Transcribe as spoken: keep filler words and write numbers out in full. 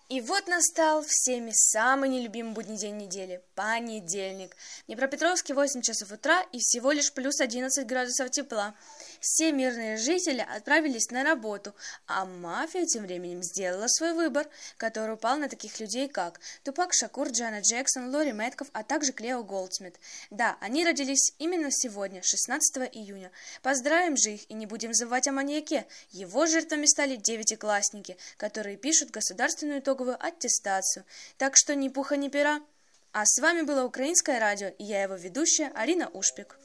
И вот настал всеми самый нелюбимый будний день недели – понедельник. В Днепропетровске восемь часов утра и всего лишь плюс одиннадцать градусов тепла. Все мирные жители отправились на работу, а мафия тем временем сделала свой выбор, который упал на таких людей, как Тупак Шакур, Джанет Джексон, Лори Мэтков, а также Клео Голдсмит. Да, они родились именно сегодня, шестнадцатого июня. Поздравим же их и не будем забывать о маньяке. Его жертвами стали девятиклассники, которые пишут государственную итоговую аттестацию. Так что ни пуха, ни пера. А с вами было Украинское радио, и я его ведущая Арина Ушпик.